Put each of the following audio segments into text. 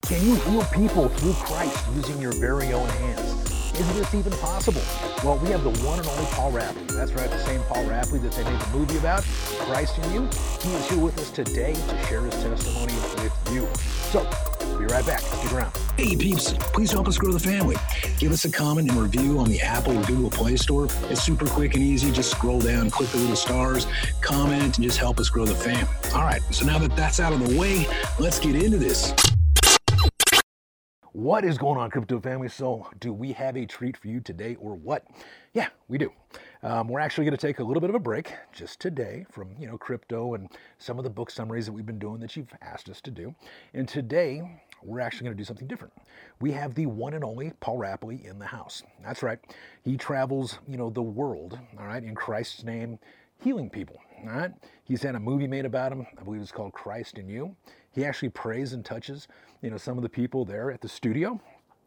Can you heal people through Christ using your very own hands? Is this even possible? Well, we have the one and only Paul Rapley. That's right, the same Paul Rapley that they made the movie about, Christ in You. He is here with us today to share his testimony with you. So, we'll be right back. Stick around. Hey peeps, please help us grow the family. Give us a comment and review on the Apple or Google Play Store. It's super quick and easy. Just scroll down, click the little stars, comment, and just help us grow the family. All right, so now that that's out of the way, let's get into this. What is going on, crypto family? So, do we have a treat for you today or what? Yeah, we do. We're actually going to take a little bit of a break just today from, crypto and some of the book summaries that we've been doing that you've asked us to do. And today, we're actually going to do something different. We have the one and only Paul Rapley in the house. That's right. He travels, the world, all right, in Christ's name, healing people, all right? He's had a movie made about him. I believe it's called Christ in You. He actually prays and touches, some of the people there at the studio.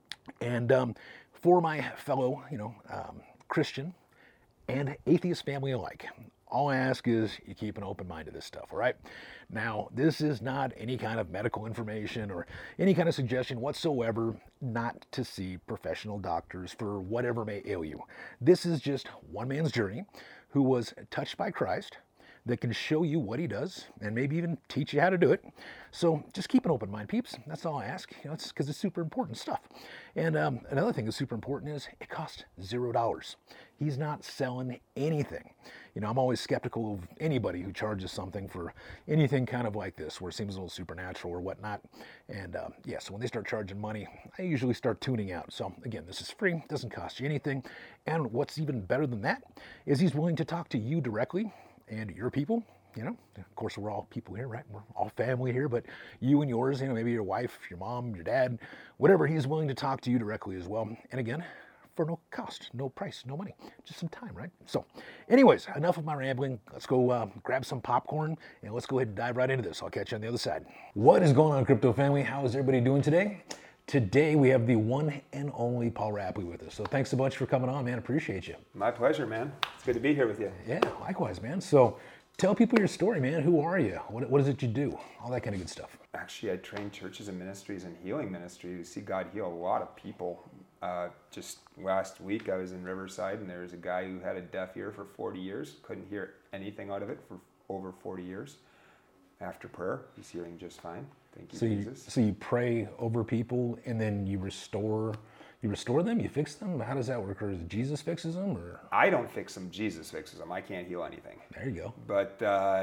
And for my fellow, Christian and atheist family alike, all I ask is you keep an open mind to this stuff, all right? Now, this is not any kind of medical information or any kind of suggestion whatsoever not to see professional doctors for whatever may ail you. This is just one man's journey who was touched by Christ that can show you what he does and maybe even teach you how to do it. So just keep an open mind, peeps. That's all I ask. It's because it's super important stuff. And another thing that's super important is it costs $0. He's not selling anything. I'm always skeptical of anybody who charges something for anything kind of like this, where it seems a little supernatural or whatnot. And so when they start charging money, I usually start tuning out. So again, this is free, doesn't cost you anything. And what's even better than that is he's willing to talk to you directly and your people. Of course, we're all people here, right? We're all family here, but you and yours, maybe your wife, your mom, your dad, whatever, he's willing to talk to you directly as well. And again, for no cost, no price, no money, just some time, right? So anyways, enough of my rambling. Let's go grab some popcorn and let's go ahead and dive right into this. I'll catch you on the other side. What is going on, crypto family? How is everybody doing today? Today we have the one and only Paul Rapley with us. So thanks so much for coming on, man. Appreciate you. My pleasure, man. It's good to be here with you. Yeah, likewise, man. So tell people your story, man. Who are you? What is it you do? All that kind of good stuff. Actually, I train churches and ministries and healing ministry to see God heal a lot of people. Just last week I was in Riverside and there was a guy who had a deaf ear for 40 years, couldn't hear anything out of it for over 40 years. After prayer, he's hearing just fine. Thank you, Jesus. So you pray over people and then you restore them? You fix them? How does that work? Or is it Jesus fixes them? Or I don't fix them, Jesus fixes them. I can't heal anything. There you go. But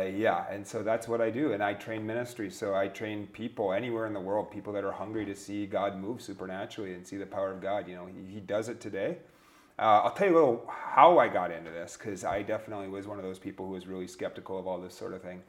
and so that's what I do. And I train ministry. So I train people anywhere in the world, people that are hungry to see God move supernaturally and see the power of God. He does it today. I'll tell you a little how I got into this, because I definitely was one of those people who was really skeptical of all this sort of thing.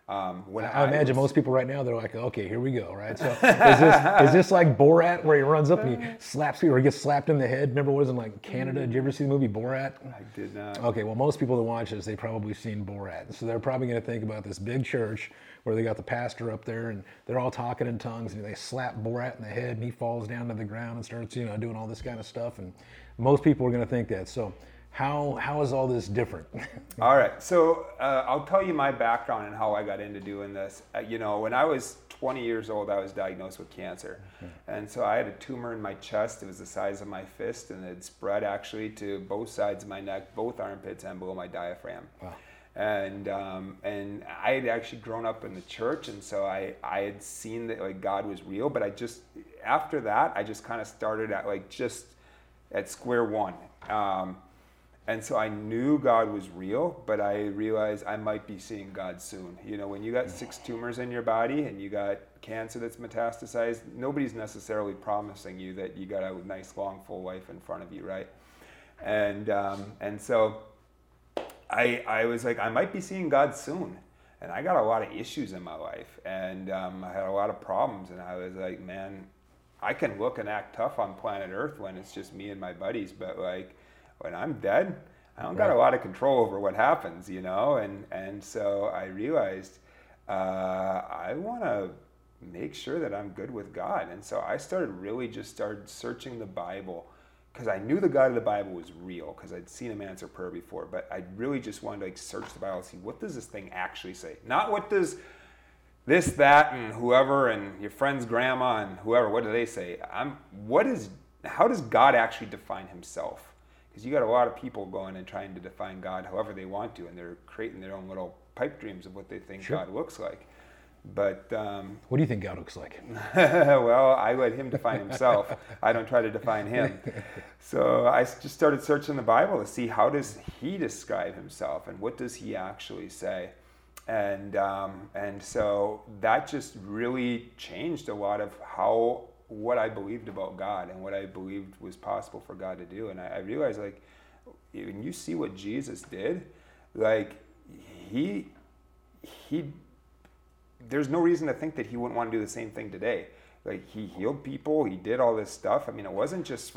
I imagine most people right now, they're like, okay, here we go, right? So is this like Borat, where he runs up and he slaps people or he gets slapped in the head? Remember what was in like Canada? Did you ever see the movie Borat? I did not. Okay, well, most people that watch this, they've probably seen Borat. So they're probably going to think about this big church where they got the pastor up there and they're all talking in tongues and they slap Borat in the head and he falls down to the ground and starts, doing all this kind of stuff. And most people are going to think that. So how is all this different? All right, so I'll tell you my background and how I got into doing this. When I was 20 years old, I was diagnosed with cancer. And so I had a tumor in my chest. It was the size of my fist, and it spread actually to both sides of my neck, both armpits, and below my diaphragm. Wow. And I had actually grown up in the church, and so I had seen that God was real. But after that, I just kind of started at square one. And so I knew God was real, but I realized I might be seeing God soon. When you got 6 tumors in your body and you got cancer that's metastasized, nobody's necessarily promising you that you got a nice, long, full life in front of you, right? And so I was like, I might be seeing God soon. And I got a lot of issues in my life, and I had a lot of problems, and I was like, man, I can look and act tough on planet Earth when it's just me and my buddies, but when I'm dead, I don't got a lot of control over what happens, and so I realized I want to make sure that I'm good with God. And so I started searching the Bible, because I knew the God of the Bible was real, because I'd seen him answer prayer before, but I really just wanted to search the Bible and see, what does this thing actually say? Not what does this, that, and whoever, and your friend's grandma, and whoever. What do they say? How does God actually define himself? Because you got a lot of people going and trying to define God however they want to, and they're creating their own little pipe dreams of what they think God looks like. But what do you think God looks like? well, I let him define himself. I don't try to define him. So I just started searching the Bible to see how does he describe himself and what does he actually say. And so that just really changed a lot of what I believed about God and what I believed was possible for God to do. And I realized, like, when you see what Jesus did, like, he there's no reason to think that he wouldn't want to do the same thing today. Like, he healed people, he did all this stuff. I mean, it wasn't just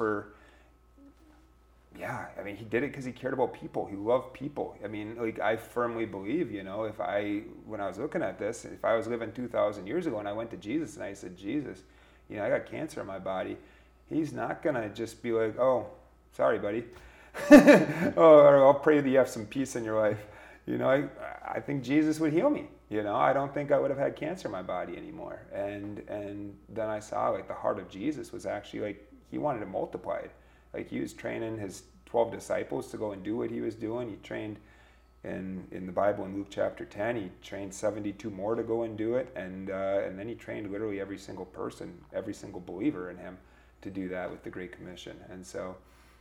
he did it because he cared about people. He loved people. I mean, like, I firmly believe, when I was looking at this, if I was living 2,000 years ago and I went to Jesus and I said, Jesus, I got cancer in my body, he's not going to just be like, oh, sorry, buddy. Or I'll pray that you have some peace in your life. I think Jesus would heal me. I don't think I would have had cancer in my body anymore. And then I saw, like, the heart of Jesus was actually, like, he wanted to multiply it. Like, he was training his 12 disciples to go and do what he was doing. He trained in the Bible in Luke chapter 10, he trained 72 more to go and do it. And then he trained literally every single person, every single believer in him to do that with the Great Commission. And so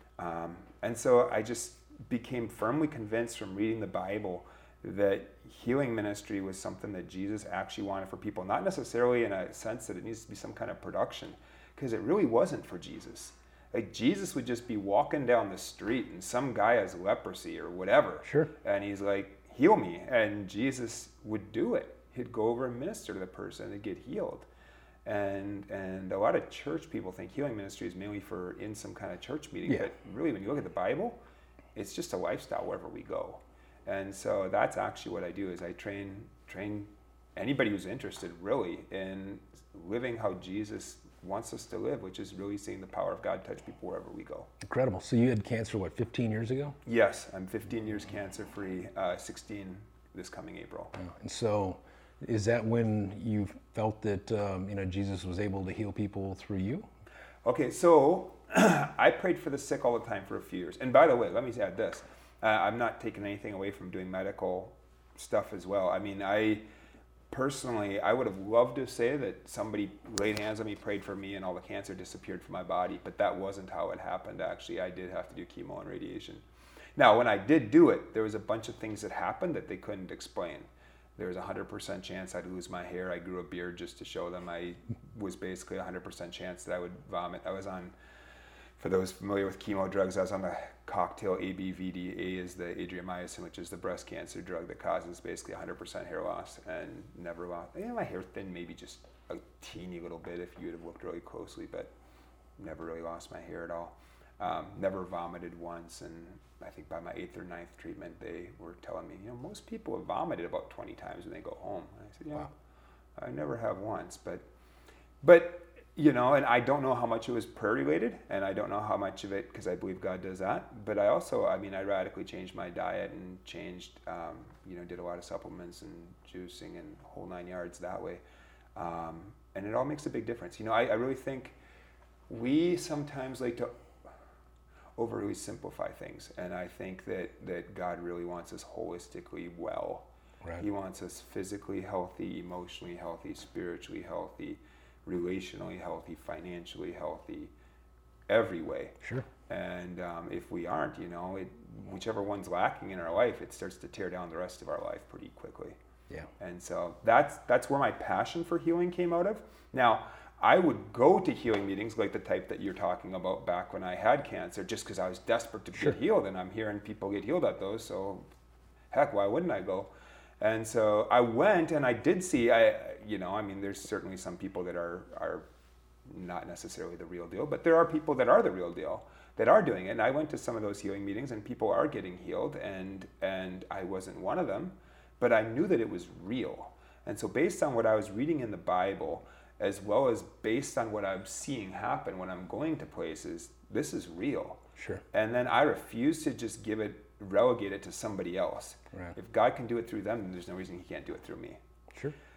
I just became firmly convinced from reading the Bible that healing ministry was something that Jesus actually wanted for people, not necessarily in a sense that it needs to be some kind of production, because it really wasn't for Jesus. Like, Jesus would just be walking down the street and some guy has leprosy or whatever. Sure. And he's like, heal me. And Jesus would do it. He'd go over and minister to the person and get healed. And a lot of church people think healing ministry is mainly for in some kind of church meeting. Yeah. But really, when you look at the Bible, it's just a lifestyle wherever we go. And so that's actually what I do, is I train anybody who's interested really in living how Jesus wants us to live, which is really seeing the power of God touch people wherever we go. Incredible. So you had cancer, 15 years ago? Yes, I'm 15 years cancer-free, 16 this coming April. And so is that when you felt that Jesus was able to heal people through you? Okay, so I prayed for the sick all the time for a few years. And by the way, let me add this. I'm not taking anything away from doing medical stuff as well. I mean, personally, I would have loved to say that somebody laid hands on me, prayed for me, and all the cancer disappeared from my body, but that wasn't how it happened. Actually, I did have to do chemo and radiation. Now, when I did do it, there was a bunch of things that happened that they couldn't explain. There was a 100% chance I'd lose my hair. I grew a beard just to show them. I was basically a 100% chance that I would vomit. I was on, for those familiar with chemo drugs, I was on the cocktail ABVD. A is the adriamycin, which is the breast cancer drug that causes basically 100% hair loss, and never lost. My hair thinned maybe just a teeny little bit if you would have looked really closely, but never really lost my hair at all. Never vomited once, and I think by my 8th or 9th treatment, they were telling me, most people have vomited about 20 times when they go home. And I said, wow. I never have once, but and I don't know how much it was prayer related, and I don't know how much of it, because I believe God does that. But I also, I radically changed my diet and changed, did a lot of supplements and juicing and whole 9 yards that way. And it all makes a big difference. I really think we sometimes like to overly simplify things, and I think that God really wants us holistically well. Right. He wants us physically healthy, emotionally healthy, spiritually healthy, relationally healthy, financially healthy, every way. Sure. And if we aren't, whichever one's lacking in our life, it starts to tear down the rest of our life pretty quickly. Yeah. And so that's where my passion for healing came out of. Now, I would go to healing meetings like the type that you're talking about back when I had cancer, just because I was desperate to get healed, and I'm hearing people get healed at those, so heck, why wouldn't I go? And so I went, and I did see, there's certainly some people that are not necessarily the real deal, but there are people that are the real deal, that are doing it. And I went to some of those healing meetings, and people are getting healed, and I wasn't one of them, but I knew that it was real. And so based on what I was reading in the Bible, as well as based on what I'm seeing happen when I'm going to places, this is real. Sure. And then I refuse to just relegate it to somebody else. Right. If God can do it through them, then there's no reason he can't do it through me. Sure.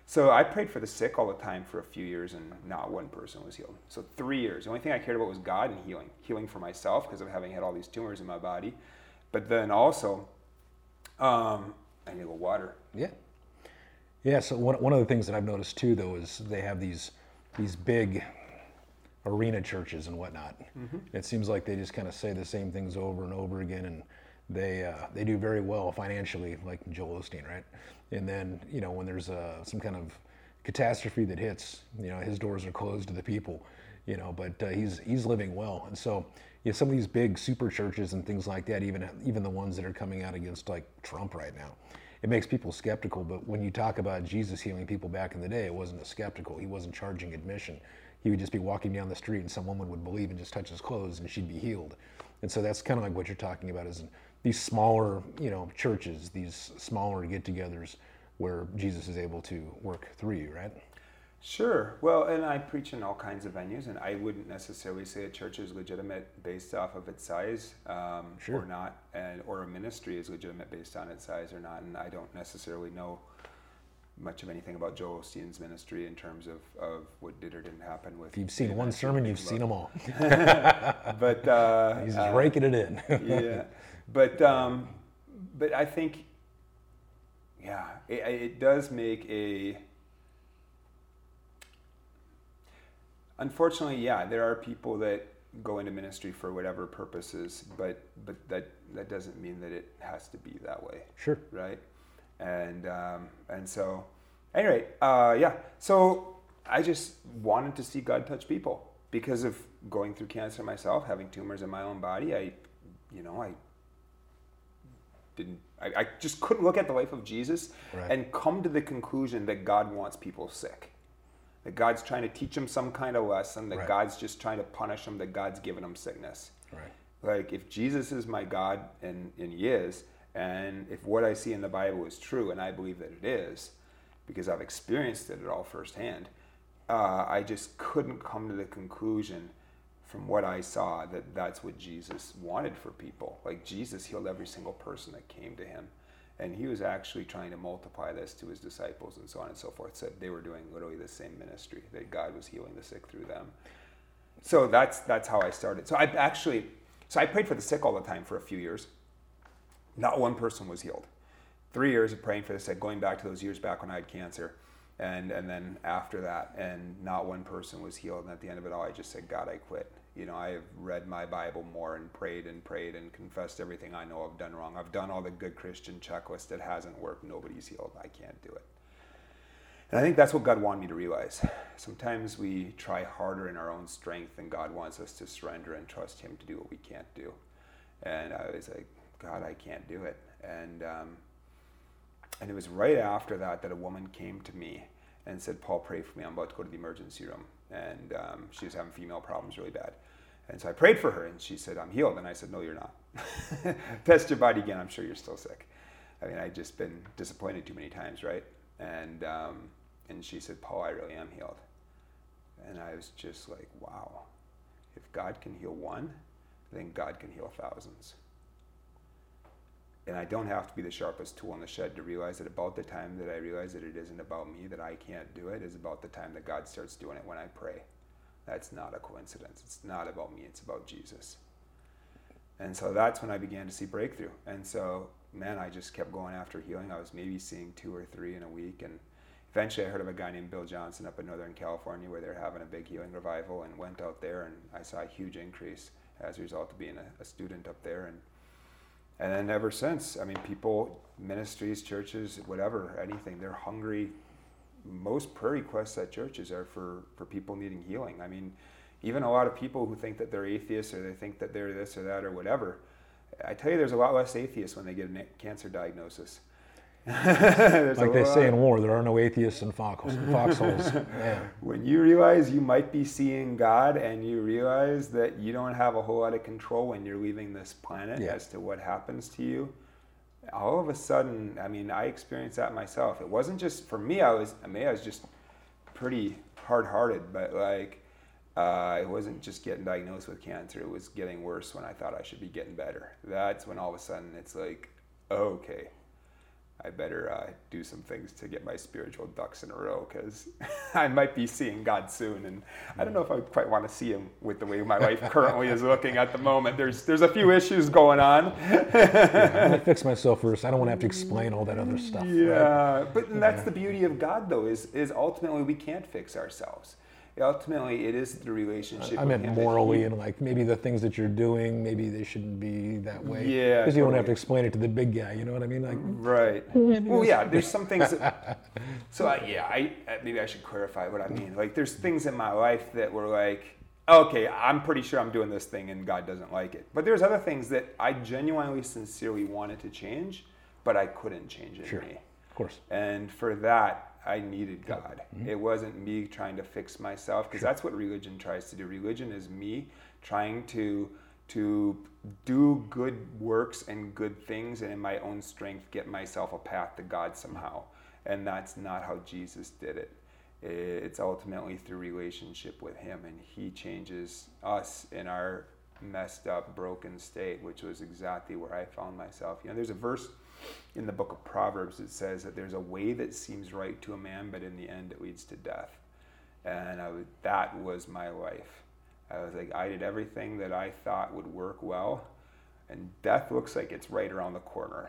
So I prayed for the sick all the time for a few years, and not one person was healed. So 3 years. The only thing I cared about was God and healing. Healing for myself because of having had all these tumors in my body. But then also, I need a little water. Yeah. Yeah, so one of the things that I've noticed too, though, is they have these big arena churches and whatnot. Mm-hmm. It seems like they just kind of say the same things over and over again, and they do very well financially, like Joel Osteen, right? And then, you know, when there's some kind of catastrophe that hits, you know, his doors are closed to the people, you know, but he's living well. And so, you know, some of these big super churches and things like that, even the ones that are coming out against like Trump right now, it makes people skeptical. But when you talk about Jesus healing people back in the day, it wasn't a skeptical. He wasn't charging admission. He would just be walking down the street and some woman would believe and just touch his clothes and she'd be healed. And so that's kind of like what you're talking about, is these smaller, you know, churches, these smaller get-togethers where Jesus is able to work through you, right? Sure. Well, and I preach in all kinds of venues, and I wouldn't necessarily say a church is legitimate based off of its size Sure. or not, or a ministry is legitimate based on its size or not. And I don't necessarily know much of anything about Joel Osteen's ministry in terms of what did or didn't happen with. If you've seen one sermon, you've seen them all. But he's just raking it in. Yeah, but I think, yeah, it does make a. Unfortunately, yeah, there are people that go into ministry for whatever purposes, but that doesn't mean that it has to be that way. Sure. Right. And so, anyway, yeah. So I just wanted to see God touch people because of going through cancer myself, having tumors in my own body. I just couldn't look at the life of Jesus Right. and come to the conclusion that God wants people sick. That God's trying to teach them some kind of lesson, that Right. God's just trying to punish them, that God's giving them sickness. Right. Like, if Jesus is my God, and he is, and if what I see in the Bible is true, and I believe that it is, because I've experienced it all firsthand, I just couldn't come to the conclusion from what I saw that that's what Jesus wanted for people. Like, Jesus healed every single person that came to him. And he was actually trying to multiply this to his disciples and so on and so forth. So they were doing literally the same ministry, that God was healing the sick through them. So that's how I started. So I prayed for the sick all the time for a few years. Not one person was healed. 3 years of praying for the sick, going back to those years back when I had cancer. And then after that, and not one person was healed. And at the end of it all, I just said, God, I quit. You know, I have read my Bible more and prayed and confessed everything I know I've done wrong. I've done all the good Christian checklist. It hasn't worked. Nobody's healed. I can't do it. And I think that's what God wanted me to realize. Sometimes we try harder in our own strength, and God wants us to surrender and trust him to do what we can't do. And I was like, God, I can't do it. And it was right after that a woman came to me and said, Paul, pray for me. I'm about to go to the emergency room. And she was having female problems really bad. And so I prayed for her, and she said, I'm healed. And I said, no, you're not. Test your body again. I'm sure you're still sick. I mean, I'd just been disappointed too many times, right? And she said, Paul, I really am healed. And I was just like, wow. If God can heal one, then God can heal thousands. And I don't have to be the sharpest tool in the shed to realize that about the time that I realize that it isn't about me, that I can't do it, is about the time that God starts doing it when I pray. That's not a coincidence. It's not about me. It's about Jesus. And so that's when I began to see breakthrough. And so, man, I just kept going after healing. I was maybe seeing 2 or 3 in a week. And eventually I heard of a guy named Bill Johnson up in Northern California where they're having a big healing revival, and went out there, and I saw a huge increase as a result of being a student up there. And then ever since, I mean, people, ministries, churches, whatever, anything, they're hungry. Most prayer requests at churches are for people needing healing. I mean, even a lot of people who think that they're atheists, or they think that they're this or that or whatever, I tell you, there's a lot less atheists when they get a cancer diagnosis. Like they say in war, there are no atheists in foxholes. Yeah. When you realize you might be seeing God, and you realize that you don't have a whole lot of control when you're leaving this planet as to what happens to you, all of a sudden, I mean, I experienced that myself. It wasn't just for me. I was just pretty hard-hearted, but like, it wasn't just getting diagnosed with cancer. It was getting worse when I thought I should be getting better. That's when all of a sudden it's like, okay, I better do some things to get my spiritual ducks in a row, because I might be seeing God soon, and I don't know if I quite want to see him with the way my life currently is looking at the moment. There's a few issues going on. Yeah, I'm gonna fix myself first. I don't want to have to explain all that other stuff. Yeah, Right? but that's the beauty of God, though, is ultimately we can't fix ourselves. Ultimately, it is the relationship. I meant morally, and like maybe the things that you're doing, maybe they shouldn't be that way. Yeah, because you don't have totally. to explain it to the big guy. You know what I mean? Like, Right. Well, yeah. There's some things. Maybe I should clarify what I mean. Like, there's things in my life that were like, okay, I'm pretty sure I'm doing this thing, and God doesn't like it. But there's other things that I genuinely, sincerely wanted to change, but I couldn't change it. Sure. Me. Of course. And for that, I needed God. Mm-hmm. It wasn't me trying to fix myself, because that's what religion tries to do. Religion is me trying to do good works and good things, and in my own strength get myself a path to God somehow. And that's not how Jesus did it. It's ultimately through relationship with him, and he changes us in our messed up, broken state, which was exactly where I found myself. You know, there's a verse in the book of Proverbs that says that there's a way that seems right to a man, but in the end it leads to death. And that was my life. I was like, I did everything that I thought would work well, and death looks like it's right around the corner.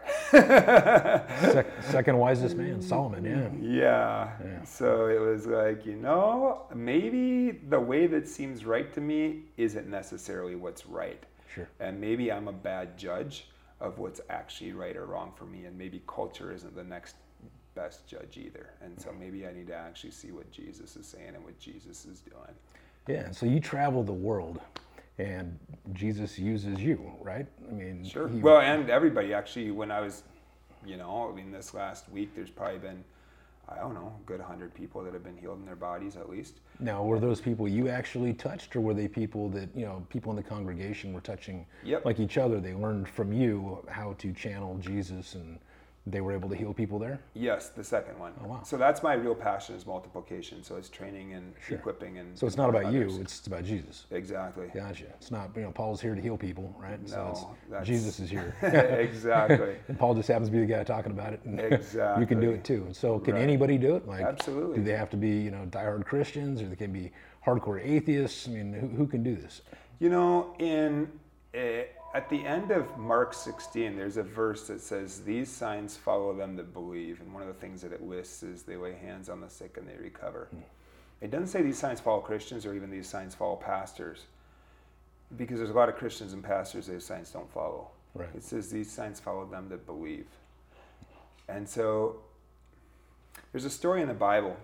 Second wisest man, Solomon. Yeah. So it was like, maybe the way that seems right to me isn't necessarily what's right. Sure. And maybe I'm a bad judge of what's actually right or wrong for me, and maybe culture isn't the next best judge either. And so maybe I need to actually see what Jesus is saying and what Jesus is doing. Yeah, so you travel the world, and Jesus uses you, right? I mean, sure. Well, and everybody actually. When I was, this last week, there's probably been, I don't know, a good 100 people that have been healed in their bodies at least. Now, were those people you actually touched, or were they people that, people in the congregation were touching like each other? They learned from you how to channel Jesus, and they were able to heal people there? Yes, the second one. Oh, wow. So that's my real passion, is multiplication. So it's training and equipping. And so it's not about you, it's about Jesus. Exactly. Gotcha. It's not, Paul's here to heal people, right? No, so Jesus is here. Exactly. And Paul just happens to be the guy talking about it. And exactly. You can do it too. And so can anybody do it? Like, absolutely. Do they have to be, diehard Christians, or they can be hardcore atheists? I mean, who can do this? At the end of Mark 16, there's a verse that says, "These signs follow them that believe." And one of the things that it lists is they lay hands on the sick and they recover. It doesn't say these signs follow Christians, or even these signs follow pastors, because there's a lot of Christians and pastors these signs don't follow. Right. It says these signs follow them that believe. And so there's a story in the Bible,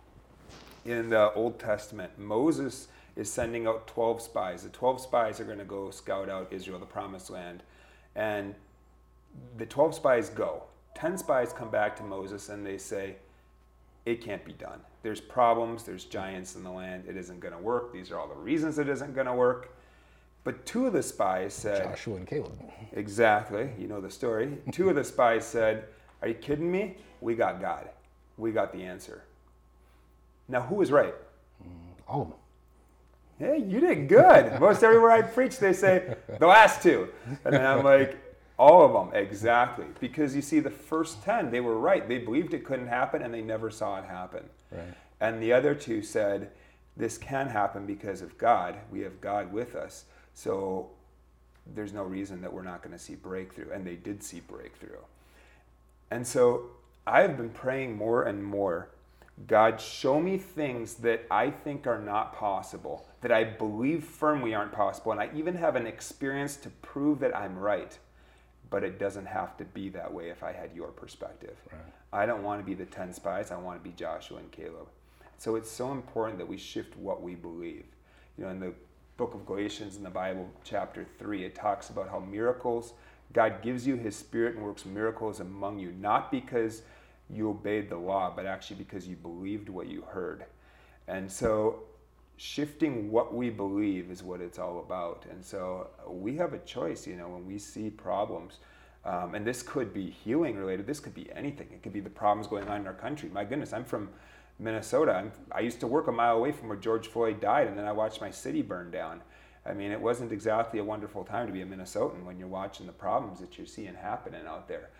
in the Old Testament. Moses is sending out 12 spies. The 12 spies are going to go scout out Israel, the promised land. And the 12 spies go. 10 spies come back to Moses and they say, it can't be done. There's problems, there's giants in the land, it isn't going to work. These are all the reasons it isn't going to work. But 2 of the spies said... Joshua and Caleb. Exactly, you know the story. 2 of the spies said, are you kidding me? We got God. We got the answer. Now, who was right? All of them. Hey, you did good. Most everywhere I preach, they say, the last 2. And then I'm like, all of them, exactly. Because you see, the first 10, they were right. They believed it couldn't happen, and they never saw it happen. Right. And the other 2 said, this can happen because of God. We have God with us. So there's no reason that we're not going to see breakthrough. And they did see breakthrough. And so I've been praying more and more, God, show me things that I think are not possible, that I believe firmly aren't possible, and I even have an experience to prove that I'm right. But it doesn't have to be that way if I had your perspective. Right. I don't want to be the 10 spies. I want to be Joshua and Caleb. So it's so important that we shift what we believe. In the book of Galatians in the Bible, chapter 3, it talks about how miracles, God gives you his Spirit and works miracles among you, not because you obeyed the law, but actually because you believed what you heard. And so shifting what we believe is what it's all about. And so we have a choice, when we see problems. And this could be healing related. This could be anything. It could be the problems going on in our country. My goodness, I'm from Minnesota. I used to work a mile away from where George Floyd died, and then I watched my city burn down. I mean, it wasn't exactly a wonderful time to be a Minnesotan when you're watching the problems that you're seeing happening out there.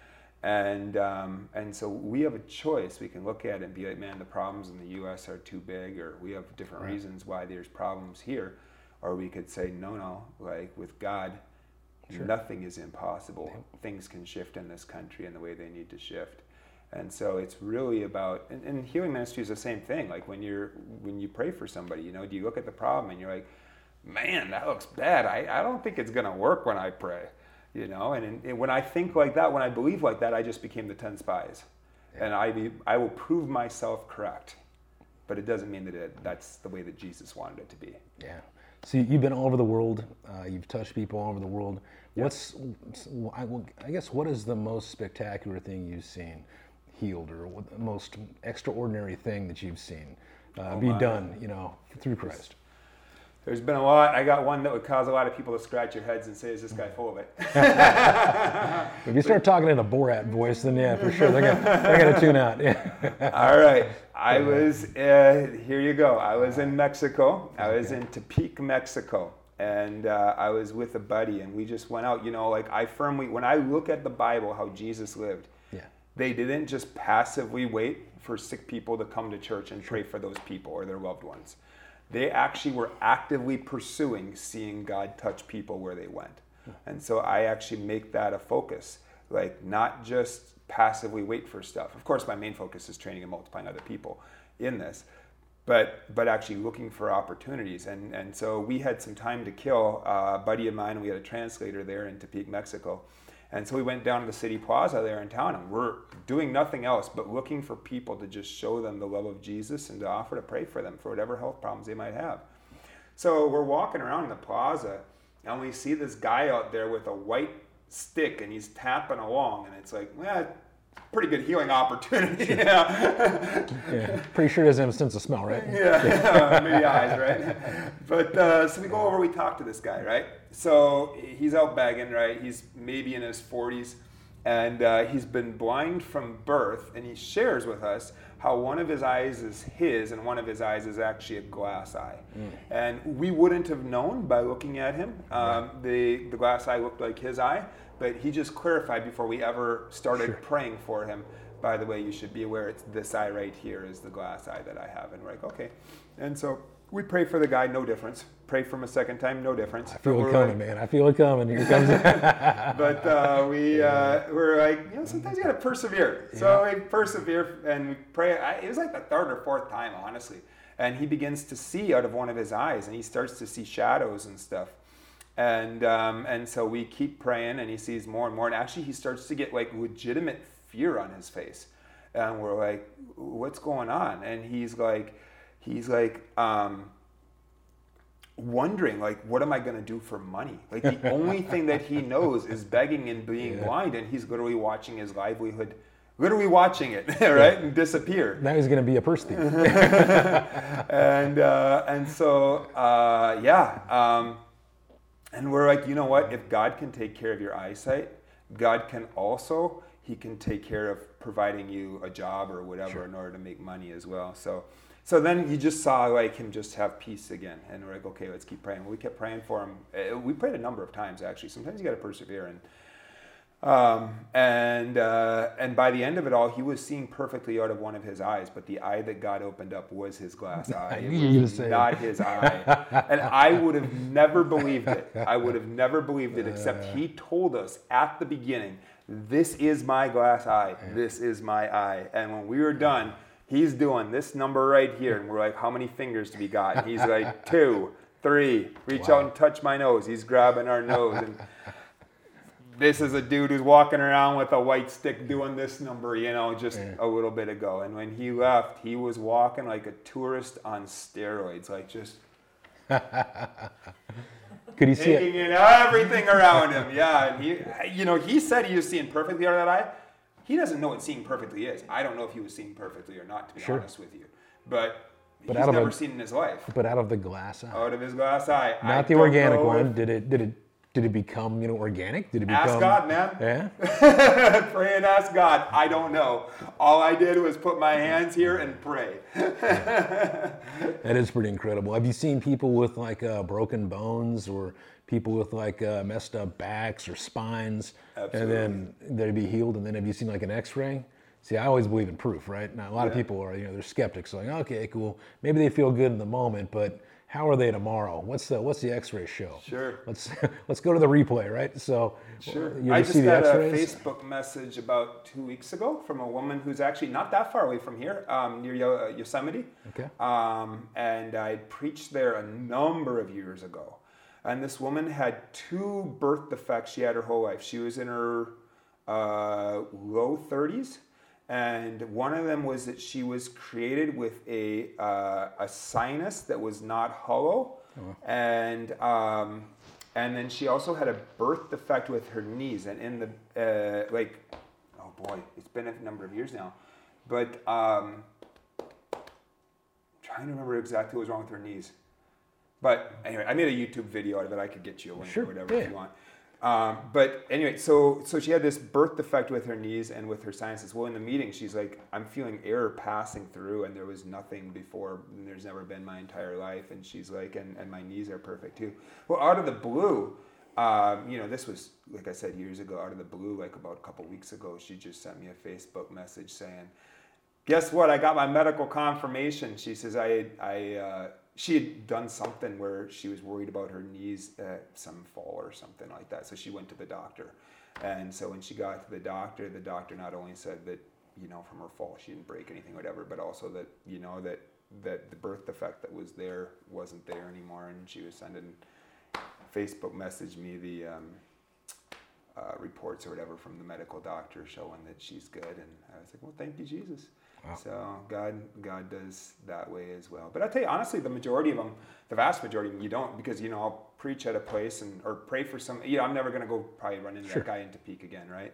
And so we have a choice. We can look at it and be like, man, the problems in the U.S. are too big, or we have different reasons why there's problems here. Or we could say, no, like with God, nothing is impossible. Things can shift in this country in the way they need to shift. And so it's really about, and healing ministry is the same thing. Like when you pray for somebody, you know, do you look at the problem and you're like, man, that looks bad. I don't think it's going to work when I pray. You know, and when I think like that, when I believe like that, I just became the 10 spies. And I will prove myself correct. But it doesn't mean that that's the way that Jesus wanted it to be. Yeah. So you've been all over the world. You've touched people all over the world. Yeah. I guess, what is the most spectacular thing you've seen healed, or what the most extraordinary thing that you've seen be done, you know, through Christ? There's been a lot. I got one that would cause a lot of people to scratch their heads and say, is this guy full of it? If you start talking in a Borat voice, then yeah, for sure, they're gonna tune out. Yeah. All right. I was, here you go. I was in Mexico. I was in Tepic, Mexico. And I was with a buddy, and we just went out. You know, like when I look at the Bible, how Jesus lived, they didn't just passively wait for sick people to come to church and pray for those people or their loved ones. They actually were actively pursuing seeing God touch people where they went. And so I actually make that a focus, like not just passively wait for stuff. Of course, my main focus is training and multiplying other people in this, but actually looking for opportunities. And so we had some time to kill. A buddy of mine, we had a translator there in Tepic, Mexico. And so we went down to the city plaza there in town, and we're doing nothing else but looking for people to just show them the love of Jesus and to offer to pray for them for whatever health problems they might have. So we're walking around in the plaza, and we see this guy out there with a white stick, and he's tapping along, and it's like, well, pretty good healing opportunity. Yeah. Pretty sure he doesn't have a sense of smell, right? Yeah, maybe eyes, right? But so we go over, we talk to this guy, right? So he's out begging, right? He's maybe in his 40s, and he's been blind from birth, and he shares with us how one of his eyes is his and one of his eyes is actually a glass eye. And we wouldn't have known by looking at him. The glass eye looked like his eye, but he just clarified before we ever started praying for him, by the way, you should be aware it's this eye right here is the glass eye that I have. And we're like, okay. And so we pray for the guy, no difference. Pray for him a second time, no difference. I feel it coming, man. I feel it coming. Here it comes. But we're like, you know, sometimes you got to persevere. Yeah. So we persevere and we pray. It was like the third or fourth time, honestly. And he begins to see out of one of his eyes, and he starts to see shadows and stuff. And so we keep praying, and he sees more and more. And actually, he starts to get like legitimate fear on his face. And we're like, what's going on? And he's like, wondering, like, what am I going to do for money? Like, the only thing that he knows is begging and being blind, and he's literally watching his livelihood, literally it, right, and disappear. Now he's going to be a purse thief. And so, and we're like, you know what? If God can take care of your eyesight, God can also, he can take care of providing you a job or whatever in order to make money as well. So then you just saw like him just have peace again, and we're like, okay, let's keep praying. We kept praying for him. We prayed a number of times actually. Sometimes you got to persevere, and by the end of it all, he was seeing perfectly out of one of his eyes, but the eye that God opened up was his glass eye. It was not his eye, and I would have never believed it. Except he told us at the beginning, "This is my glass eye. This is my eye." And when we were done, he's doing this number right here, and we're like, how many fingers do we got? And he's like, 2, 3, reach out and touch my nose. He's grabbing our nose. And this is a dude who's walking around with a white stick doing this number, you know, just a little bit ago. And when he left, he was walking like a tourist on steroids, like just could he see taking in everything around him. Yeah, and he said he was seeing perfectly out of that eye. He doesn't know what seeing perfectly is. I don't know if he was seeing perfectly or not, to be honest with you. But he's never seen in his life. But out of the glass eye. Out of his glass eye. Not the organic one. Did it Did it become, organic? Did it become? Ask God, man. Yeah. Pray and ask God. I don't know. All I did was put my hands here and pray. That is pretty incredible. Have you seen people with like broken bones or people with like messed up backs or spines? Absolutely. And then they'd be healed? And then have you seen like an X-ray? See, I always believe in proof, right? Now, a lot of people are, they're skeptics. Like, okay, cool. Maybe they feel good in the moment, but how are they tomorrow? What's the X-ray show? Sure. Let's go to the replay, right? So, sure. You I ever just see the got a X-rays? Facebook message about 2 weeks ago from a woman who's actually not that far away from here, near Yosemite. Okay. And I preached there a number of years ago. And this woman had 2 birth defects she had her whole life. She was in her low 30s. And one of them was that she was created with a sinus that was not hollow, and then she also had a birth defect with her knees. And in the oh boy, it's been a number of years now, but trying to remember exactly what was wrong with her knees. But anyway, I made a YouTube video out of it. I could get you a link or whatever if you want. But anyway, so she had this birth defect with her knees and with her sinuses. Well, in the meeting, she's like, I'm feeling air passing through, and there was nothing before, and there's never been my entire life. And she's like, and my knees are perfect too. Well, out of the blue, this was, like I said, years ago, out of the blue, like about a couple weeks ago, she just sent me a Facebook message saying, guess what? I got my medical confirmation. She says, she had done something where she was worried about her knees, some fall or something like that. So she went to the doctor. And so when she got to the doctor not only said that, from her fall, she didn't break anything, whatever, but also that, that the birth defect that was there wasn't there anymore. And she was sending, Facebook messaged me the reports or whatever from the medical doctor showing that she's good. And I was like, well, thank you, Jesus. Wow. So God does that way as well. But I tell you, honestly, the majority of them, the vast majority of them, you don't, because, I'll preach at a place or pray for some, I'm never going to go probably run into that guy in Topeka again, right?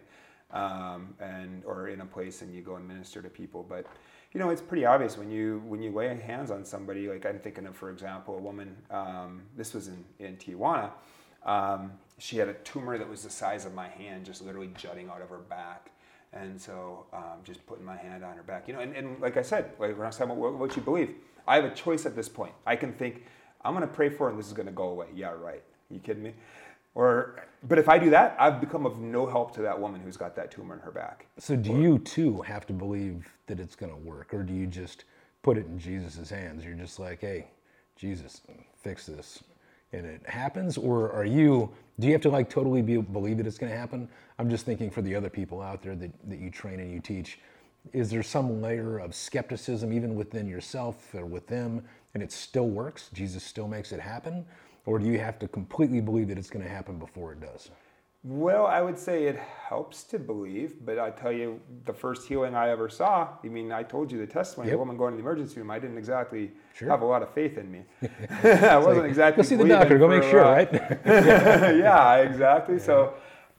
Or in a place and you go and minister to people. But, it's pretty obvious when you lay hands on somebody, like I'm thinking of, for example, a woman, this was in Tijuana, she had a tumor that was the size of my hand, just literally jutting out of her back. And so just putting my hand on her back, and like I said, like when I was talking about what you believe, I have a choice at this point. I can think, I'm going to pray for her and this is going to go away. Yeah, right. Are you kidding me? But if I do that, I've become of no help to that woman who's got that tumor in her back. So do you too have to believe that it's going to work, or do you just put it in Jesus' hands? You're just like, hey, Jesus, fix this. And it happens, or do you have to like totally believe that it's going to happen? I'm just thinking for the other people out there that you train and you teach, is there some layer of skepticism even within yourself or with them, and it still works? Jesus still makes it happen? Or do you have to completely believe that it's going to happen before it does? Well, I would say it helps to believe, but I tell you, the first healing I ever saw, I told you the testimony, the woman going to the emergency room, I didn't exactly have a lot of faith in me. I wasn't exactly go see the doctor, go make sure, right? Yeah, exactly. So,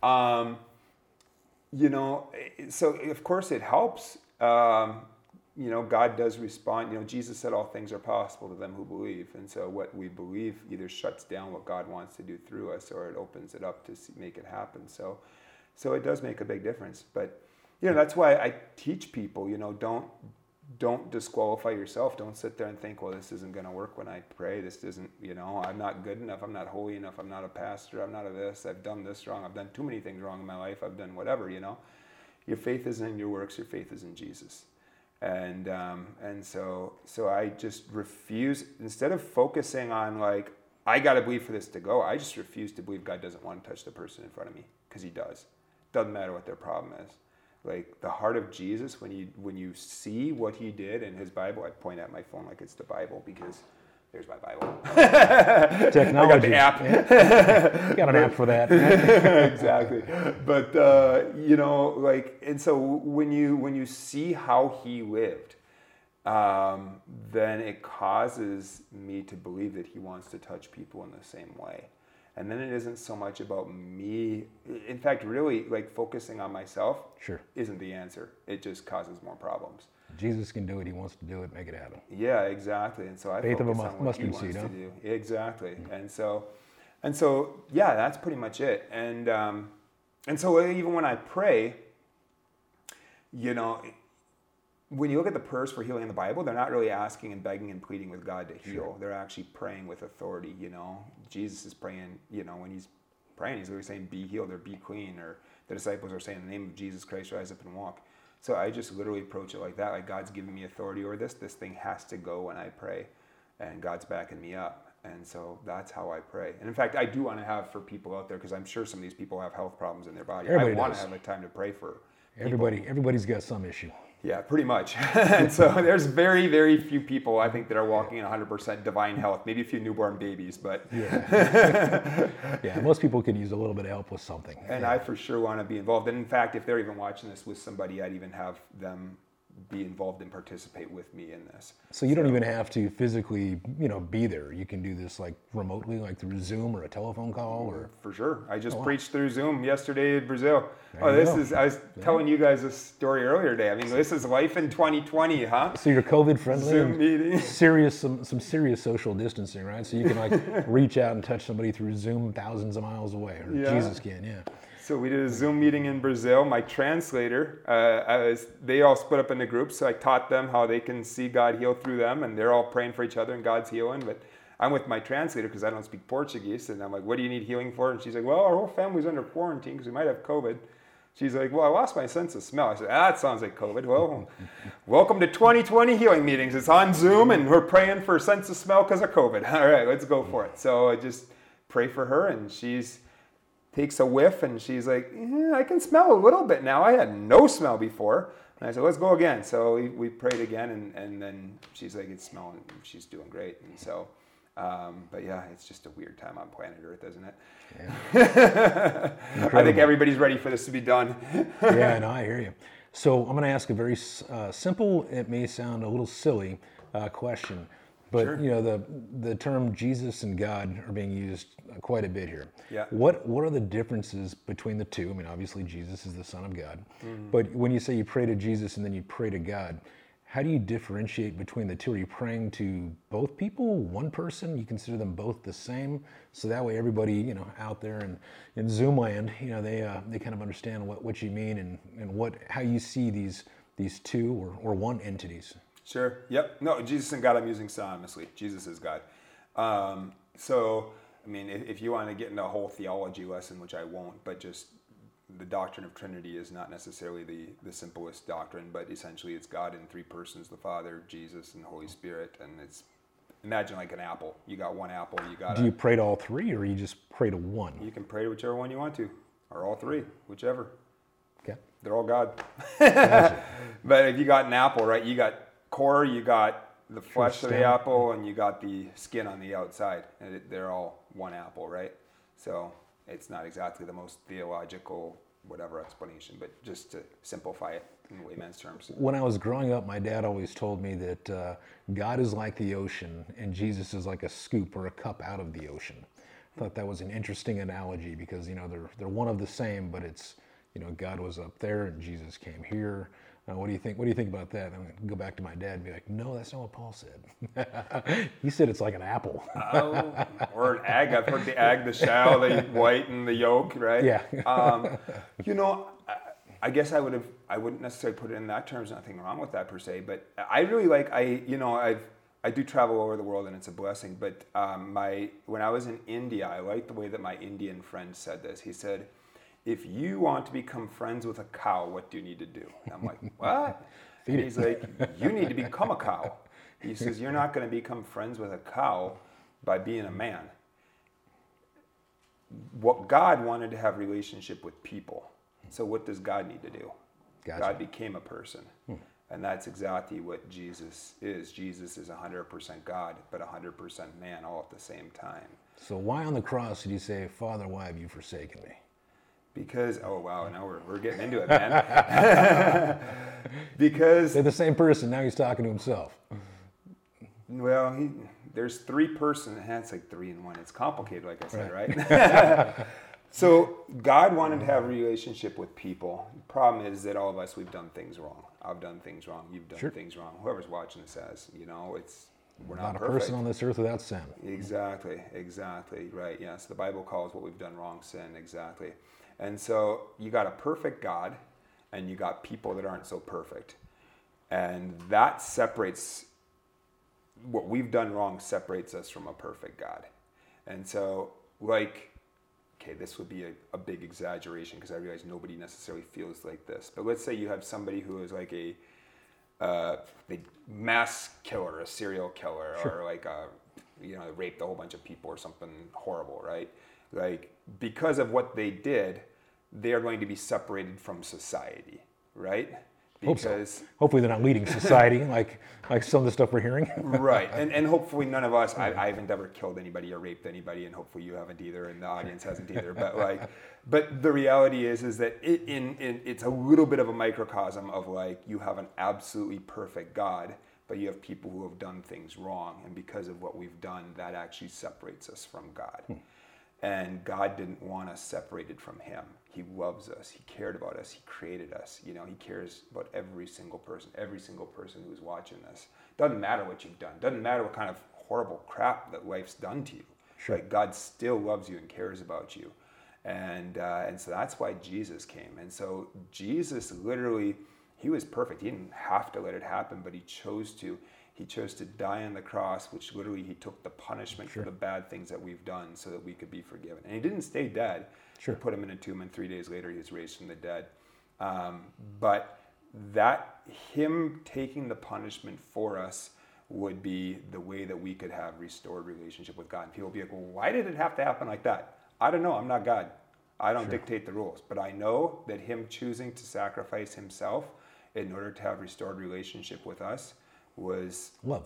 so of course it helps. God does respond. Jesus said all things are possible to them who believe. And so what we believe either shuts down what God wants to do through us, or it opens it up to make it happen. So it does make a big difference. But, that's why I teach people, don't disqualify yourself. Don't sit there and think, well, this isn't going to work when I pray. This isn't, I'm not good enough. I'm not holy enough. I'm not a pastor. I'm not a this. I've done this wrong. I've done too many things wrong in my life. I've done whatever, Your faith isn't in your works. Your faith is in Jesus. And so I just refuse, instead of focusing on like, I got to believe for this to go, I just refuse to believe God doesn't want to touch the person in front of me, because he does. Doesn't matter what their problem is. Like the heart of Jesus, when you see what he did in his Bible, I point at my phone like it's the Bible, because there's my Bible. Technology. I got the app. Got an app for that. Exactly. But and so when you see how he lived, then it causes me to believe that he wants to touch people in the same way. And then it isn't so much about me. In fact, really, like focusing on myself isn't the answer. It just causes more problems. Jesus can do it. He wants to do it. Make it happen. Yeah, exactly. And so I faith focus of a on what mustard he wants seed, to do. Exactly. Mm-hmm. And so And so, yeah, that's pretty much it. And so even when I pray, you know, when you look at the prayers for healing in the Bible, they're not really asking and begging and pleading with God to heal. Sure. They're actually praying with authority, you know. Jesus is praying, you know, when he's praying, he's literally saying, be healed or be clean. Or the disciples are saying, in the name of Jesus Christ, rise up and walk. So I just literally approach it like that. Like, God's giving me authority over this. This thing has to go when I pray. And God's backing me up. And so that's how I pray. And in fact, I do want to have for people out there, because I'm sure some of these people have health problems in their body. Everybody I want does. to have a time to pray for Everybody's got some issue. Yeah, pretty much. And so there's very, very few people, I think, that are walking in 100% divine health. Maybe a few newborn babies, but... Yeah. Yeah, most people could use a little bit of help with something. And I for sure want to be involved. And in fact, if they're even watching this with somebody, I'd even have them be involved and participate with me in this. So you don't even have to physically, you know, be there. You can do this like remotely, like through Zoom or a telephone call, or... For sure. I just preached through Zoom yesterday in Brazil. I was telling you guys this story earlier today. I mean, this is life in 2020, huh? So you're COVID friendly. Zoom meeting. Some serious social distancing, right? So you can like reach out and touch somebody through Zoom thousands of miles away, or Jesus can, yeah. So we did a Zoom meeting in Brazil. My translator, they all split up into groups, so I taught them how they can see God heal through them, and they're all praying for each other and God's healing. But I'm with my translator because I don't speak Portuguese, and I'm like, what do you need healing for? And she's like, well, our whole family's under quarantine because we might have COVID. She's like, well, I lost my sense of smell. I said, that sounds like COVID. Well, welcome to 2020 healing meetings. It's on Zoom, and we're praying for sense of smell because of COVID. All right, let's go for it. So I just pray for her, and she's takes a whiff, and she's like, I can smell a little bit now. I had no smell before. And I said, let's go again. So we prayed again, and then she's like, it's smelling. She's doing great. And so, but yeah, it's just a weird time on planet Earth, isn't it? Yeah. I think everybody's ready for this to be done. Yeah, no, I hear you. So I'm going to ask a very simple, it may sound a little silly question, but Sure. you know, the term Jesus and God are being used quite a bit here. Yeah. What are the differences between the two? I mean, obviously Jesus is the Son of God, but when you say you pray to Jesus and then you pray to God, how do you differentiate between the two? Are you praying to both people, one person? You consider them both the same, so that way everybody, you know, out there in Zoom land, you know, they kind of understand what you mean and how you see these two or one entities. Sure. Yep. No, Jesus and God I'm using synonymously. Jesus is God. So, I mean, if you want to get into a whole theology lesson, which I won't, but just the doctrine of Trinity is not necessarily the simplest doctrine, but essentially it's God in three persons, the Father, Jesus, and the Holy Spirit. And it's, imagine like an apple. You got one apple, Do you pray to all three, or you just pray to one? You can pray to whichever one you want to, or all three, whichever. Okay. They're all God. Gotcha. But if you got an apple, right, you got core, you got the flesh of the apple, and you got the skin on the outside. And they're all one apple, right? So it's not exactly the most theological, whatever explanation, but just to simplify it in layman's terms. When I was growing up, my dad always told me that God is like the ocean and Jesus is like a scoop or a cup out of the ocean. I thought that was an interesting analogy because, you know, they're one of the same, but it's, you know, God was up there and Jesus came here. What do you think? What do you think about that? I'm going to go back to my dad and be like, no, that's not what Paul said. He said it's like an apple. Or an egg. I've heard the egg, the shell, the white, and the yolk, right? Yeah. You know, I guess I wouldn't necessarily put it in that terms. Nothing wrong with that per se, but I really like, I do travel all over the world and it's a blessing. But when I was in India, I liked the way that my Indian friend said this. He said, if you want to become friends with a cow, what do you need to do? And I'm like, what? And he's like, you need to become a cow. He says, you're not going to become friends with a cow by being a man. What God wanted to have a relationship with people. So what does God need to do? Gotcha. God became a person. And that's exactly what Jesus is. Jesus is 100% God, but 100% man all at the same time. So why on the cross did he say, Father, why have you forsaken me? Because, oh wow, now we're getting into it, man. Because they're the same person, now he's talking to himself. Well, there's three persons, it's like three in one. It's complicated, like I said, right? So God wanted to have a relationship with people. The problem is that all of us, we've done things wrong. I've done things wrong. You've done things wrong. Whoever's watching this has, you know, we're Not not a perfect. person on this earth without sin. Exactly, right. Yes, the Bible calls what we've done wrong sin, exactly. And so you got a perfect God, and you got people that aren't so perfect. And that separates, what we've done wrong separates us from a perfect God. And so, like, okay, this would be a big exaggeration because I realize nobody necessarily feels like this. But let's say you have somebody who is like a mass killer, a serial killer, Sure. or like they raped a whole bunch of people or something horrible, right? Like, because of what they did, they are going to be separated from society, right? Hope so. Because Hopefully they're not leading society like some of the stuff we're hearing. right, and hopefully none of us, I haven't ever killed anybody or raped anybody, and hopefully you haven't either, and the audience hasn't either. But the reality is that it's a little bit of a microcosm of, like, you have an absolutely perfect God, but you have people who have done things wrong, and because of what we've done, that actually separates us from God. And God didn't want us separated from him. He loves us. He cared about us. He created us. He cares about every single person who's watching this. Doesn't matter what you've done. Doesn't matter what kind of horrible crap that life's done to you. Sure. Like, God still loves you and cares about you. And so that's why Jesus came. And so Jesus literally, he was perfect. He didn't have to let it happen, but he chose to. He chose to die on the cross, which literally he took the punishment Sure. for the bad things that we've done so that we could be forgiven. And he didn't stay dead. Sure. They put him in a tomb, and 3 days later he was raised from the dead. But that him taking the punishment for us would be the way that we could have restored relationship with God. And people would be like, well, why did it have to happen like that? I don't know. I'm not God. I don't dictate the rules. But I know that him choosing to sacrifice himself in order to have restored relationship with us was Love.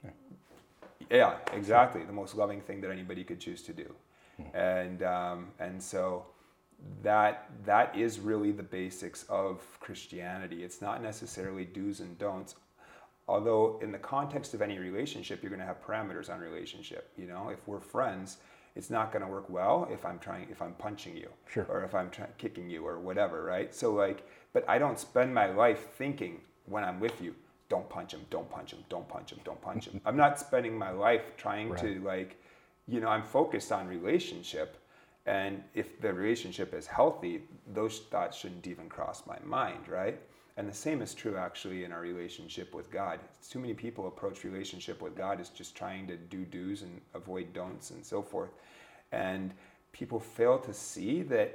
yeah, exactly, the most loving thing that anybody could choose to do. And so that is really the basics of Christianity. It's not necessarily do's and don'ts, although in the context of any relationship, you're going to have parameters on relationship. If we're friends, it's not going to work well if I'm punching you, Sure. or if I'm kicking you or whatever, right? So but I don't spend my life thinking when I'm with you, don't punch him, don't punch him, don't punch him, don't punch him. I'm not spending my life trying to I'm focused on relationship. And if the relationship is healthy, those thoughts shouldn't even cross my mind, right? And the same is true actually in our relationship with God. Too many people approach relationship with God as just trying to do do's and avoid don'ts and so forth. And people fail to see that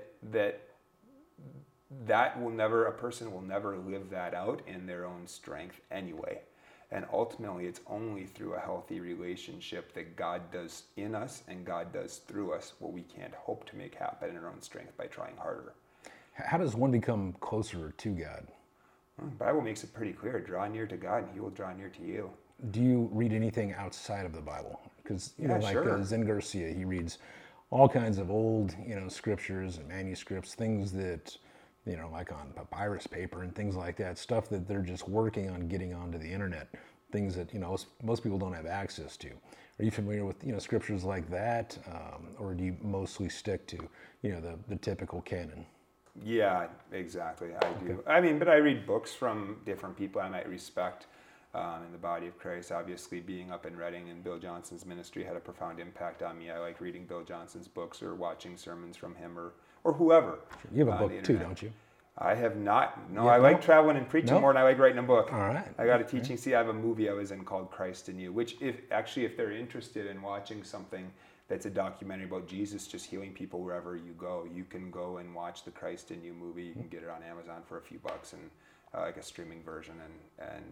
a person will never live that out in their own strength anyway. And ultimately, it's only through a healthy relationship that God does in us and God does through us what we can't hope to make happen in our own strength by trying harder. How does one become closer to God? Well, the Bible makes it pretty clear. Draw near to God and he will draw near to you. Do you read anything outside of the Bible? Because, sure. Zen Garcia, he reads all kinds of old, scriptures and manuscripts, things that, like on papyrus paper and things like that, stuff that they're just working on getting onto the internet, things that, most people don't have access to. Are you familiar with, scriptures like that? Or do you mostly stick to, the typical canon? Yeah, exactly. I do. I mean, but I read books from different people I might respect in the body of Christ. Obviously, being up in Reading and Bill Johnson's ministry had a profound impact on me. I like reading Bill Johnson's books or watching sermons from him or whoever. You have a book too, don't you? I have not. No, Yeah, I like traveling and preaching more than I like writing a book. All right. I got a teaching. See, I have a movie I was in called Christ in You, which if they're interested in watching something that's a documentary about Jesus just healing people wherever you go, you can go and watch the Christ in You movie. You can get it on Amazon for a few bucks and like a streaming version. And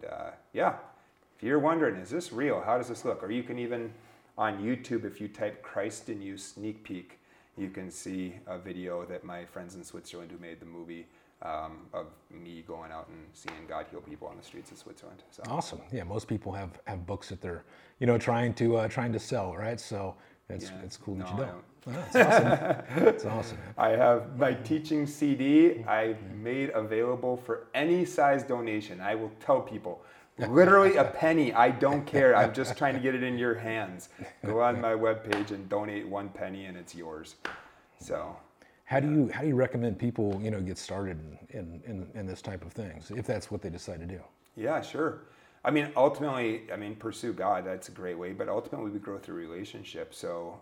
if you're wondering, is this real? How does this look? Or you can even on YouTube, if you type Christ in You sneak peek, you can see a video that my friends in Switzerland who made the movie of me going out and seeing God heal people on the streets of Switzerland. So. Awesome. Yeah, most people have books that they're trying to sell, right? So it's cool that you don't. That's awesome. That's awesome. Man. I have my teaching CD I made available for any size donation. I will tell people, literally a penny. I don't care. I'm just trying to get it in your hands. Go on my webpage and donate 1 penny, and it's yours. So. How do you recommend people get started in this type of things if that's what they decide to do? Yeah, sure. I mean, ultimately, pursue God. That's a great way. But ultimately, we grow through relationships. So,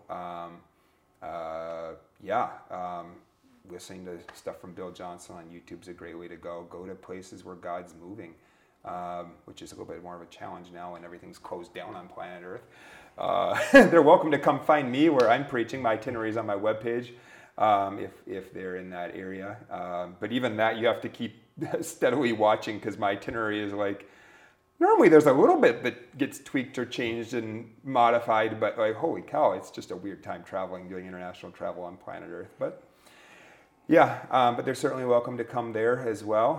listening to stuff from Bill Johnson on YouTube is a great way to go. Go to places where God's moving, which is a little bit more of a challenge now when everything's closed down on planet Earth. They're welcome to come find me where I'm preaching. My itinerary is on my webpage if they're in that area. But even that, you have to keep steadily watching because my itinerary is like, normally there's a little bit that gets tweaked or changed and modified, but like, holy cow, it's just a weird time traveling, doing international travel on planet Earth. But yeah, but they're certainly welcome to come there as well.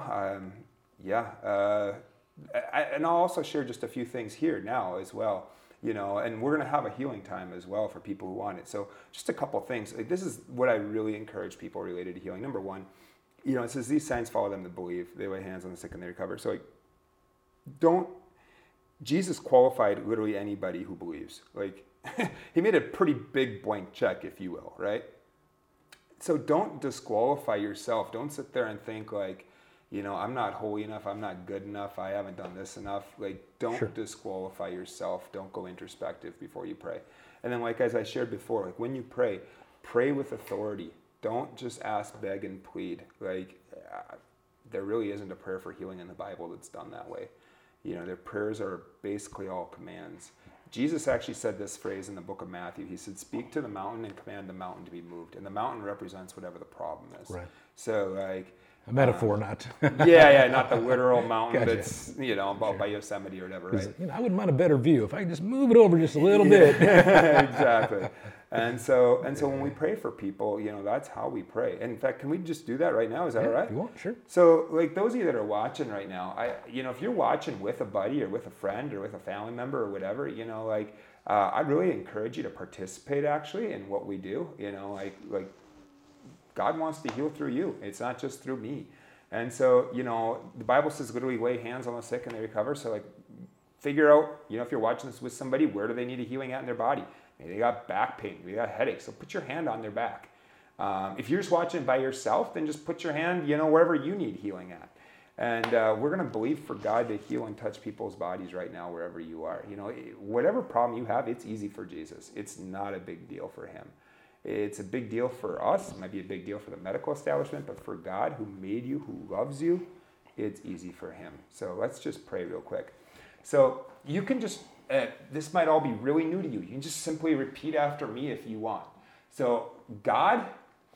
And I'll also share just a few things here now as well, and we're going to have a healing time as well for people who want it. So just a couple things. Like, this is what I really encourage people related to healing. Number one, it says these signs follow them that believe. They lay hands on the sick and they recover. So Jesus qualified literally anybody who believes. Like, he made a pretty big blank check, if you will, right? So don't disqualify yourself. Don't sit there and think like, I'm not holy enough, I'm not good enough, I haven't done this enough. Like, don't disqualify yourself. Don't go introspective before you pray. And then, like, as I shared before, like, when you pray with authority. Don't just ask, beg, and plead. Like, there really isn't a prayer for healing in the Bible that's done that way. Their prayers are basically all commands. Jesus actually said this phrase in the book of Matthew. He said, speak to the mountain and command the mountain to be moved. And the mountain represents whatever the problem is. Right. So, like... a metaphor, not... not the literal mountain Gotcha. That's, by Yosemite or whatever, right? I wouldn't mind a better view if I could just move it over just a little bit. Exactly. And so when we pray for people, that's how we pray. And in fact, can we just do that right now? Is that all right? If you want, sure. So, like, those of you that are watching right now, if you're watching with a buddy or with a friend or with a family member or whatever, I'd really encourage you to participate actually in what we do. Like God wants to heal through you. It's not just through me. And so, the Bible says literally lay hands on the sick and they recover. So, like, figure out, if you're watching this with somebody, where do they need a healing at in their body? Maybe they got back pain, maybe they got headaches. So put your hand on their back. If you're just watching by yourself, then just put your hand, wherever you need healing at. And we're going to believe for God to heal and touch people's bodies right now, wherever you are. Whatever problem you have, it's easy for Jesus. It's not a big deal for him. It's a big deal for us. It might be a big deal for the medical establishment, but for God who made you, who loves you, it's easy for him. So let's just pray real quick. So you can just, this might all be really new to you. You can just simply repeat after me if you want. So God,